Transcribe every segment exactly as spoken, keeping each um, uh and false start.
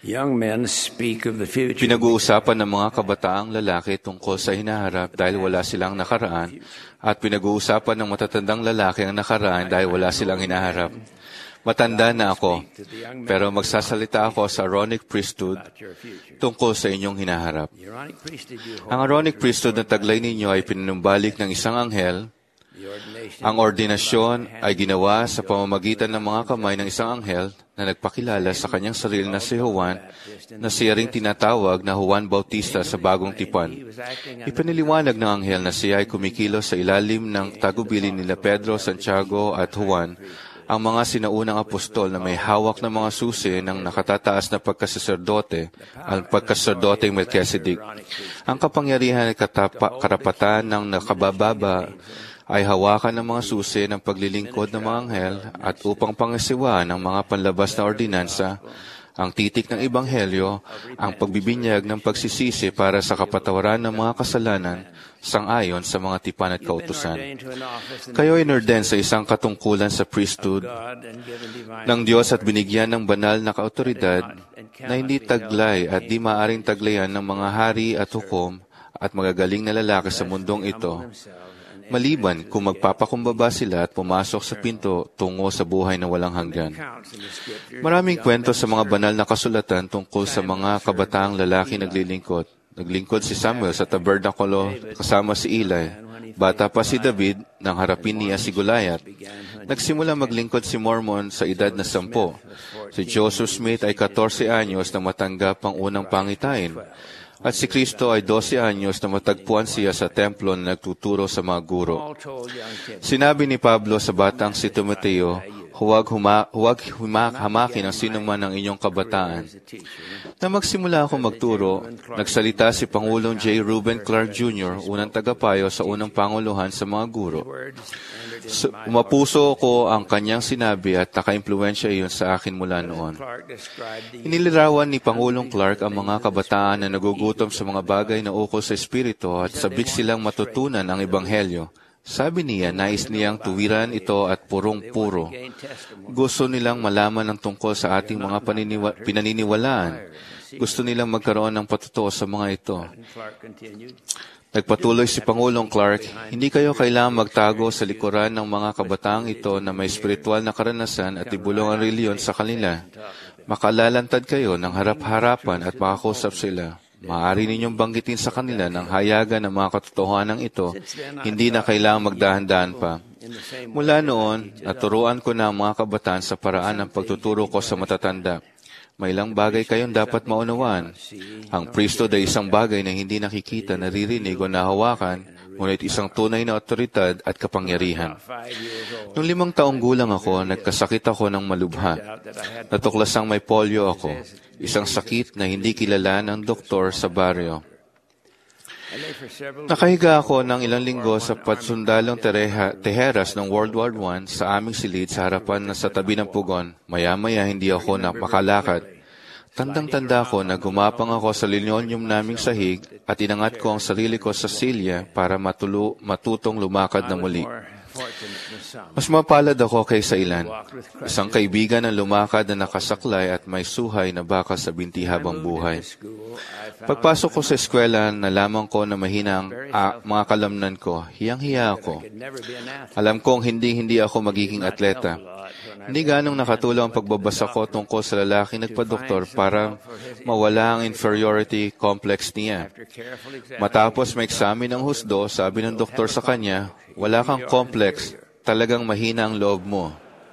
Young men speak of the future. Pinag-uusapan ng mga kabataang lalaki tungkol sa hinaharap dahil wala silang nakaraan, at pinag-uusapan ng matatandang lalaki ang nakaraan dahil wala silang hinaharap. Matanda na ako, pero magsasalita ako sa Aaronic priesthood tungkol sa inyong hinaharap. Ang Aaronic priesthood na taglay ninyo ay pinanumbalik ng isang anghel. Ang ordinasyon ay ginawa sa pamamagitan ng mga kamay ng isang anghel na nagpakilala sa kanyang sarili na si Juan, na siya ring tinatawag na Juan Bautista sa Bagong Tipan. Ipiniliwanag ng anghel na siya ay kumikilos sa ilalim ng tagubilin nila Pedro, Santiago at Juan, ang mga sinaunang apostol na may hawak ng mga susi ng nakatataas na pagkasaserdote, ang pagkasaserdote Melchizedek. Ang kapangyarihan at katapa, karapatan ng nakabababa ay hawakan ng mga susi ng paglilingkod ng mga anghel at upang pangasiwaan ng mga panlabas na ordinansa, ang titik ng Ebanghelyo, ang pagbibinyag ng pagsisisi para sa kapatawaran ng mga kasalanan, sang-ayon sa mga tipan at kautusan. Kayo ay inorden sa isang katungkulan sa priesthood ng Diyos at binigyan ng banal na kaautoridad na hindi taglay at di maaring taglayan ng mga hari at hukom at magagaling na lalaki sa mundong ito, maliban kung magpapakumbaba sila at pumasok sa pinto tungo sa buhay na walang hanggan. Maraming kwento sa mga banal na kasulatan tungkol sa mga kabataang lalaki naglilingkod. Naglingkod si Samuel sa tabernakulo kasama si Eli. Bata pa si David nang harapin niya si Goliath. Nagsimula maglingkod si Mormon sa edad na sampo. Si Joseph Smith ay fourteen anyos na matanggap ang unang pangitain. At si Kristo ay twelve anyos na matagpuan siya sa templo na nagtuturo sa mga guro. Sinabi ni Pablo sa batang si Timoteo, huwag, huma, huwag huma, hamakin ang sinuman ng inyong kabataan. Na magsimula ako magturo, nagsalita si Pangulong J. Reuben Clark Junior, unang tagapayo sa unang panguluhan sa mga guro. So, umapuso ko ang kanyang sinabi at nakaimpluwensya iyon sa akin mula noon. Inilarawan ni Pangulong Clark ang mga kabataan na nagugutom sa mga bagay na ukol sa Espiritu at sabik silang matutunan ang Ebanghelyo. Sabi niya, nais niyang tuwiran ito at purong-puro. Gusto nilang malaman ang tungkol sa ating mga paniniwa- pinaniniwalaan. Gusto nilang magkaroon ng patutuo sa mga ito. Nagpatuloy si Pangulong Clark, hindi kayo kailangang magtago sa likuran ng mga kabataang ito na may spiritual na karanasan at ibulong ang reliyon sa kanila. Makalalantad kayo ng harap-harapan at makakusap sila. Maaari ninyong banggitin sa kanila ng hayagan ng mga katotohanan ito, hindi na kailangang magdahan-dahan pa. Mula noon, naturuan ko na ang mga kabataan sa paraan ng pagtuturo ko sa matatanda. May ilang bagay kayong dapat maunawaan. Ang priesthood ay isang bagay na hindi nakikita, naririnig o nahawakan, ngunit isang tunay na otoridad at kapangyarihan. Noong limang taong gulang ako, nagkasakit ako ng malubha. Natuklasang may polio ako, isang sakit na hindi kilala ng doktor sa baryo. Nakahiga ako ng ilang linggo sa patsundalong tereha, teheras ng World War One sa aming silid sa harapan na sa tabi ng pugon. Maya-maya hindi ako napakalakad. Tandang-tanda ko na gumapang ako sa linoleum naming sahig at inangat ko ang sarili ko sa silya para matulo, matutong lumakad na muli. Mas mapalad ako kaysa ilan. Isang kaibigan ang lumakad na nakasaklay at may suhay na bakal sa binti habang buhay. Pagpasok ko sa eskwela, nalaman ko na mahina ang ah, mga kalamnan ko. Hiyang-hiya ako. Alam kong hindi-hindi ako magiging atleta. Hindi ganong nakatulong ang pagbabasa ko tungkol sa lalaking nagpa-doktor para mawala ang inferiority complex niya. Matapos may eksamin ng husdo, sabi ng doktor sa kanya, wala kang complex, talagang mahina ang loob mo.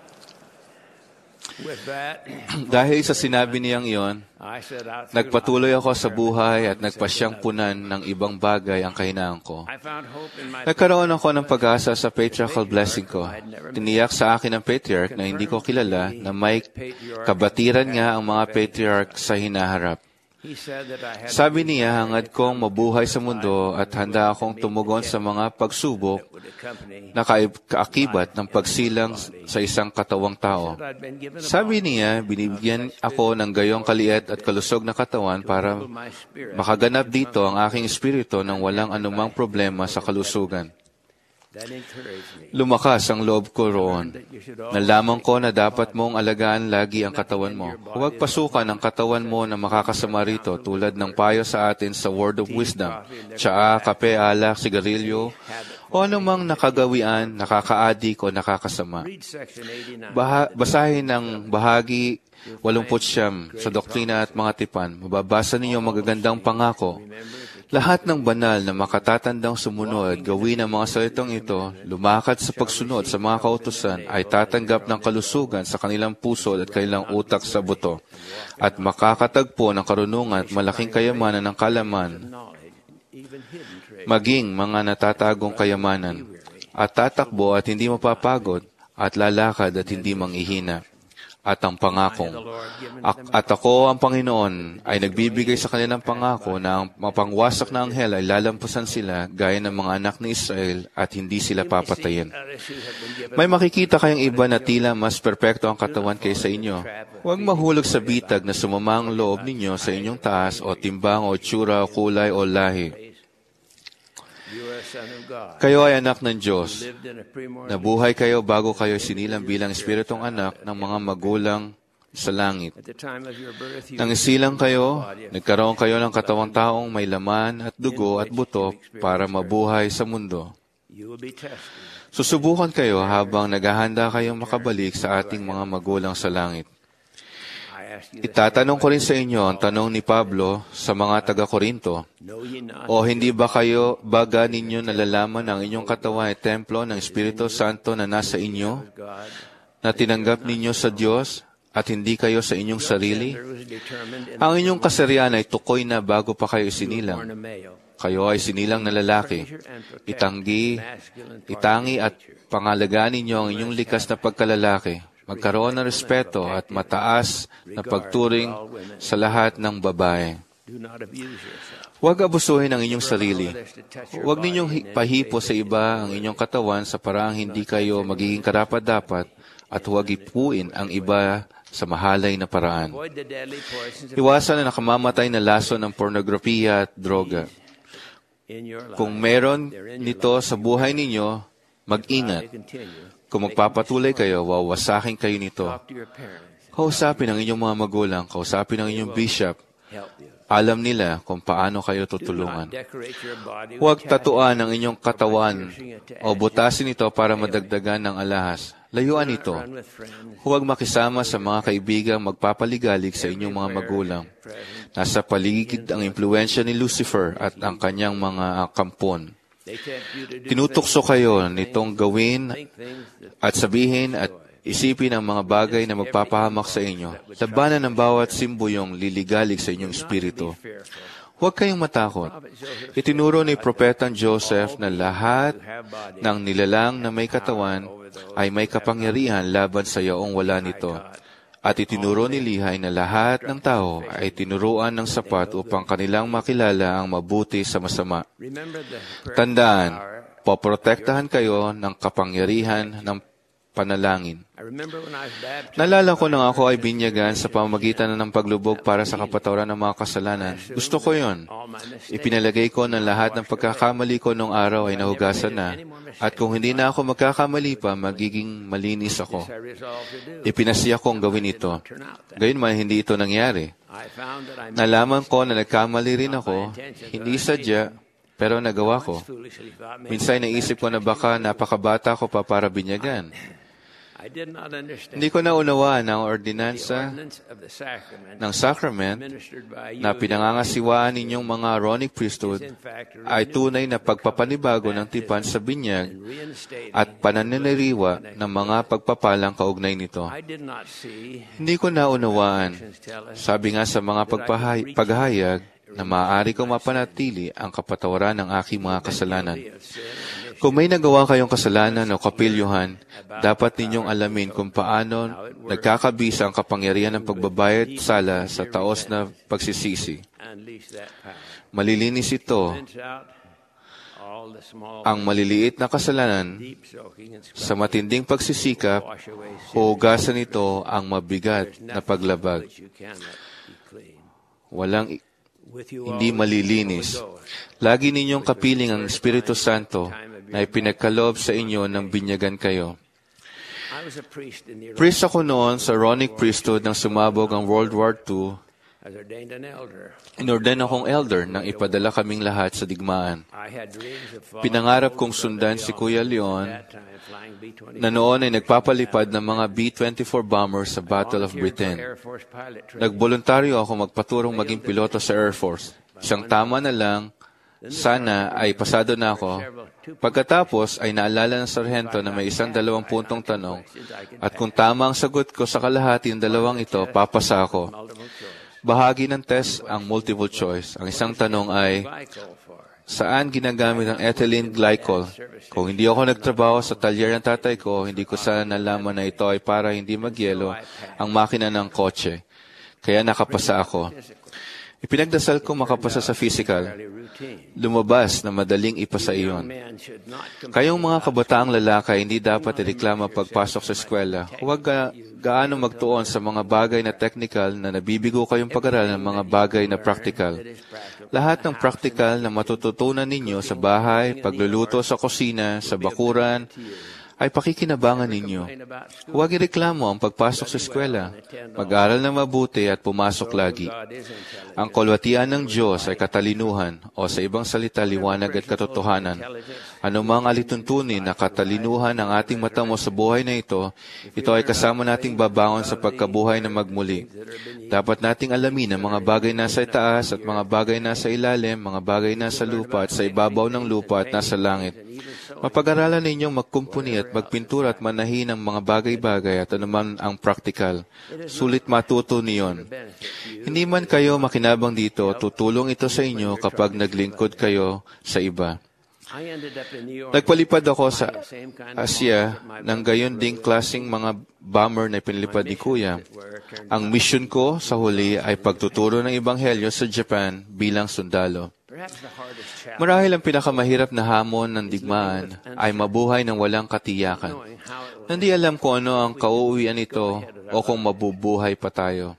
Dahil sa sinabi niyang iyon, nagpatuloy ako sa buhay at nagpasyang punan ng ibang bagay ang kahinaan ko. Nagkaroon ako ng pag-asa sa patriarchal blessing ko. Tiniyak sa akin ng patriarch na hindi ko kilala na may kabatiran nga ang mga patriarch sa hinaharap. Sabi niya, hangad kong mabuhay sa mundo at handa akong tumugon sa mga pagsubok na kaakibat ng pagsilang sa isang katawang tao. Sabi niya, binibigyan ako ng gayong kaliit at kalusog na katawan para makaganap dito ang aking espiritu nang walang anumang problema sa kalusugan. Lumakas ang loob ko roon. Nalaman ko na dapat mong alagaan lagi ang katawan mo. Huwag pasukan ang katawan mo na makakasama rito tulad ng payo sa atin sa Word of Wisdom, tsaa, kape, alak, sigarilyo, o anumang nakagawian, nakakaadik o nakakasama. Baha- basahin ang bahagi walumput siyam sa doktrina at mga tipan. Mababasa ninyo magagandang pangako. Lahat ng banal na makatatandang sumunod, gawin ang mga salitang ito, lumakad sa pagsunod sa mga kautusan, ay tatanggap ng kalusugan sa kanilang puso at kanilang utak sa buto, at makakatagpo ng karunungan at malaking kayamanan ng kalaman, maging mga natatagong kayamanan, at tatakbo at hindi mapapagod, at lalakad at hindi manghihina. At ang pangakong, at ako ang Panginoon ay nagbibigay sa kanilang pangako na ang mapangwasak na anghel ay lalampasan sila gaya ng mga anak ni Israel at hindi sila papatayin. May makikita kayong iba na tila mas perpekto ang katawan kaysa inyo. Huwag mahulog sa bitag na sumama ang loob ninyo sa inyong taas o timbang o tsura o kulay o lahi. Kayo ay anak ng Diyos. Nabuhay kayo bago kayo sinilang bilang espiritong anak ng mga magulang sa langit. Nang isilang kayo, nagkaroon kayo ng katawang taong may laman at dugo at buto para mabuhay sa mundo. Susubukan kayo habang naghahanda kayong makabalik sa ating mga magulang sa langit. Itatanong ko rin sa inyo ang tanong ni Pablo sa mga taga-Korinto. O hindi ba kayo, baga ninyo nalalaman ang inyong katawan ay templo ng Espiritu Santo na nasa inyo, na tinanggap ninyo sa Diyos at hindi kayo sa inyong sarili? Ang inyong kasarian ay tukoy na bago pa kayo isinilang. Kayo ay sinilang na lalaki. Itanggi, itangi at pangalagaan ninyo ang inyong likas na pagkalalaki. Magkaroon ng respeto at mataas na pagturing sa lahat ng babae. Huwag abusuhin ang inyong sarili. Huwag ninyong pahipo sa iba ang inyong katawan sa paraang hindi kayo magiging karapat-dapat at huwag ipuin ang iba sa mahalay na paraan. Iwasan na nakamamatay na laso ng pornografiya at droga. Kung meron nito sa buhay ninyo, mag-ingat. Kung magpapatuloy kayo, wawasakin kayo nito. Kausapin ang inyong mga magulang, kausapin ang inyong bishop. Alam nila kung paano kayo tutulungan. Huwag tatuan ang inyong katawan o butasin ito para madagdagan ng alahas. Layuan ito. Huwag makisama sa mga kaibigang magpapaligalig sa inyong mga magulang. Nasa paligid ang impluensya ni Lucifer at ang kanyang mga kampon. Tinutukso kayo nitong gawin at sabihin at isipin ang mga bagay na magpapahamak sa inyo. Labanan ng bawat simbuyong liligalig sa inyong espiritu. Huwag kayong matakot. Itinuro ni Propetang Joseph na lahat ng nilalang na may katawan ay may kapangyarihan laban sa yaong wala nito. At itinuro ni Lihay na lahat ng tao ay tinuruan ng sapat upang kanilang makilala ang mabuti sa masama. Tandaan, poprotektahan kayo ng kapangyarihan ng panalangin. Naalala ko nang ako ay binyagan sa pamamagitan ng paglubog para sa kapatawaran ng mga kasalanan. Gusto ko yon. Ipinalagay ko na lahat ng pagkakamali ko nung araw ay nahugasan na. At kung hindi na ako magkakamali pa, magiging malinis ako. Ipinasiya kong gawin ito. Gayunman, hindi ito nangyari. Nalaman ko na nagkamali rin ako, hindi sadya, pero nagawa ko. Minsan naisip ko na baka napakabata ko pa para binyagan. Hindi ko naunawaan ang ordinansa ng sacrament na pinangangasiwaan ninyong mga Aaronic priesthood ay tunay na pagpapanibago ng tipan sa binyag at pananiriwa ng mga pagpapalang kaugnay nito. Hindi ko naunawaan, sabi nga sa mga pagpahay- paghahayag, na maaari kong mapanatili ang kapatawaran ng aking mga kasalanan. Kung may nagawa kayong kasalanan o kapilyuhan, dapat ninyong alamin kung paano nagkakabisa ang kapangyarihan ng pagbabayad sala sa taos na pagsisisi. Malilinis ito, ang maliliit na kasalanan. Sa matinding pagsisikap, hugasan ito ang mabigat na paglabag. Walang hindi malilinis. Lagi ninyong kapiling ang Espiritu Santo na ipinagkaloob sa inyo nang binyagan kayo. Priest ako noon sa Aaronic priesthood nang sumabog ang World War Two. Inorden akong elder nang ipadala kaming lahat sa digmaan. Pinangarap kong sundan si Kuya Leon na noon ay nagpapalipad ng mga B twenty-four bombers sa Battle of Britain. Nagboluntaryo ako magpaturong maging piloto sa Air Force. Isang tama na lang, sana ay pasado na ako. Pagkatapos ay naalala ng sarhento na may isang dalawang puntong tanong at kung tama ang sagot ko sa kalahati ng dalawang ito, papasa ako. Bahagi ng test ang multiple choice. Ang isang tanong ay, saan ginagamit ang ethylene glycol? Kung hindi ako nagtrabaho sa talyer ng tatay ko, hindi ko sana nalaman na ito ay para hindi magyelo ang makina ng kotse. Kaya nakapasa ako. Ipinagdasal ko makapasa sa physical. Lumabas na madaling ipasa iyon. Kayong mga kabataang lalaki, hindi dapat ireklamo pagpasok sa eskwela. Huwag ga gaano magtuon sa mga bagay na technical na nabibigo kayong pag-aral ng mga bagay na practical. Lahat ng practical na matututunan ninyo sa bahay, pagluluto sa kusina, sa bakuran, ay pakikinabangan ninyo. Huwag ireklamo ang pagpasok sa eskwela. Mag-aral na mabuti at pumasok lagi. Ang kalwatian ng Diyos ay katalinuhan, o sa ibang salita, liwanag at katotohanan. Anumang alituntunin na katalinuhan ng ating matamo sa buhay na ito, ito ay kasama nating babangon sa pagkabuhay na magmuli. Dapat nating alamin ang mga bagay nasa itaas at mga bagay nasa ilalim, mga bagay nasa lupa at sa ibabaw ng lupa at nasa langit. Mapag-aralan ninyong magkumpuni at magpintura at manahin ang mga bagay-bagay at anuman ang praktikal. Sulit matuto niyon. Hindi man kayo makinabang dito, tutulong ito sa inyo kapag naglingkod kayo sa iba. Nagpalipad ako sa Asia ng gayon ding klaseng mga bomber na pinilipad ni Kuya. Ang mission ko sa huli ay pagtuturo ng Ebanghelyo sa Japan bilang sundalo. Marahil ang pinakamahirap na hamon ng digmaan ay mabuhay ng walang katiyakan. Hindi alam kung ano ang kauuwian nito o kung mabubuhay pa tayo.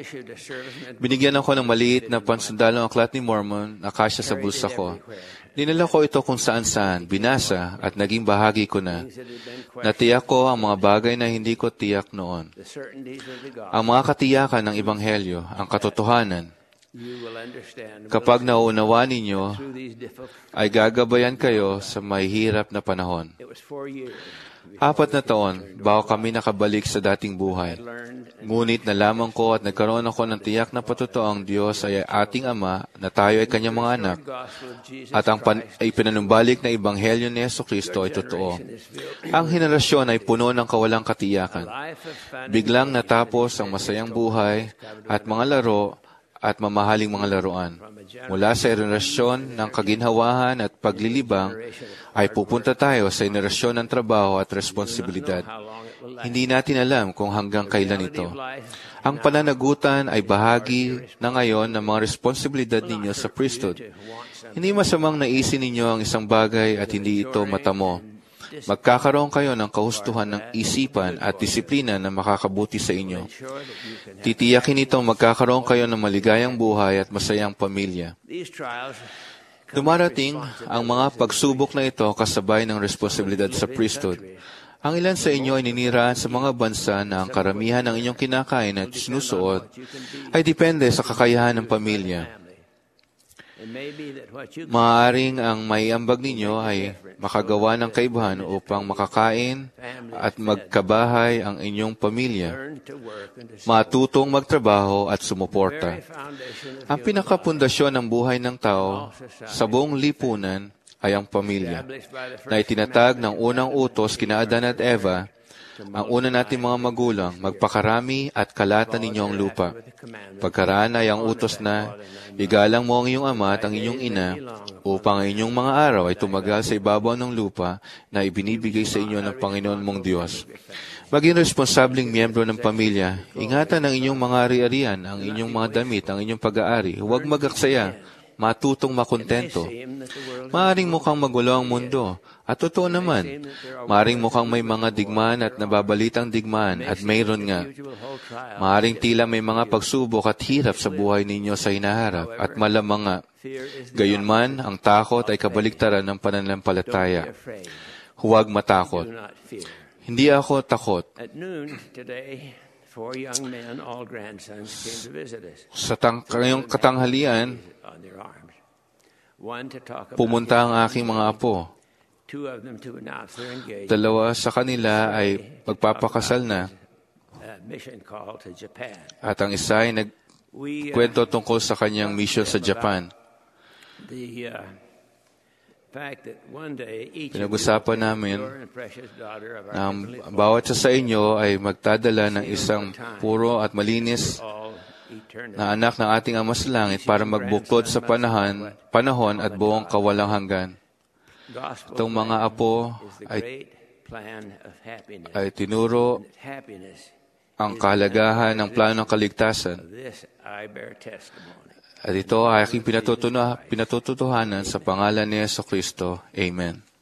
Binigyan ako ng maliit na pansundalong aklat ni Mormon na kasya sa bulsa ko. Dinala ko ito kung saan-saan, binasa at naging bahagi ko na. Natiyak ko ang mga bagay na hindi ko tiyak noon. Ang mga katiyakan ng Ebanghelyo, ang katotohanan. Kapag nauunawa ninyo, ay gagabayan kayo sa mahihirap na panahon. Apat na taon bago kami nakabalik sa dating buhay. Ngunit nalaman ko at nagkaroon ako ng tiyak na patutuang Diyos ay ating Ama na tayo ay Kanyang mga anak at ang pan- ay pinanumbalik na Ebanghelyo ni Jesucristo ay totoo. Ang henerasyon ay puno ng kawalang katiyakan. Biglang natapos ang masayang buhay at mga laro at mamahaling mga laruan. Mula sa henerasyon ng kaginhawahan at paglilibang, ay pupunta tayo sa henerasyon ng trabaho at responsibilidad. Hindi natin alam kung hanggang kailan ito. Ang pananagutan ay bahagi na ngayon ng mga responsibilidad ninyo sa priesthood. Hindi masamang naisin ninyo ang isang bagay at hindi ito matamo. Magkakaroon kayo ng kahustuhan ng isipan at disiplina na makakabuti sa inyo. Titiyakin itong magkakaroon kayo ng maligayang buhay at masayang pamilya. Dumarating ang mga pagsubok na ito kasabay ng responsibilidad sa priesthood. Ang ilan sa inyo ay niniraan sa mga bansa na ang karamihan ng inyong kinakain at sinusuot ay depende sa kakayahan ng pamilya. Maaaring ang maiambag ninyo ay makagawa ng kaibahan upang makakain at magkabahay ang inyong pamilya. Matutong magtrabaho at sumuporta. Ang pinakapundasyon ng buhay ng tao sa buong lipunan ay ang pamilya, na itinatag ng unang utos kina Adan at Eva. Ang una nating mga magulang, magpakarami at kalatan ninyo ang lupa. Pagkaraan ay ang utos na, igalang mo ang iyong ama at ang inyong ina, upang ang inyong mga araw ay tumagal sa ibabaw ng lupa na ibinibigay sa inyo ng Panginoon mong Diyos. Maging responsabling miyembro ng pamilya, ingatan ang inyong mga ari-arian, ang inyong mga damit, ang inyong pag-aari. Huwag magaksaya. matutong makontento. Maaring mukhang magulo ang mundo. At totoo naman, maaring mukhang may mga digmaan at nababalitang digmaan at mayroon nga. Maaring tila may mga pagsubok at hirap sa buhay ninyo sa hinaharap at malamang nga. Gayunman, ang takot ay kabaliktaran ng pananampalataya. Huwag matakot. Hindi ako takot. Four young men, all grandsons, came to visit us. Sa tang- kanyang katanghalian, On their arms. One to talk about pumunta ang aking mga apo. two of them to announce their engagement. Dalawa sa kanila ay magpapakasal na A mission call to Japan. at ang isa ay We uh, nagkwento tungkol sa kanyang mission sa Japan. the uh, fact that one day each Pinag-usapan of you, namin pure and precious daughter of our na Heavenly Father, bawat isa sa inyo ay magdadala ng isang puro at malinis all eternity. na anak ng ating Ama sa Langit para magbuklod sa panahon, panahon at buong kawalang hanggan. Gospel Itong mga apo is the ay, great plan of happiness. ay tinuro That happiness ang kahalagahan ng plano ng kaligtasan. of this I bear testimony. At ito ay aking pinatutunahan, pinatutuhanan sa pangalan ni Yesu Kristo. Amen.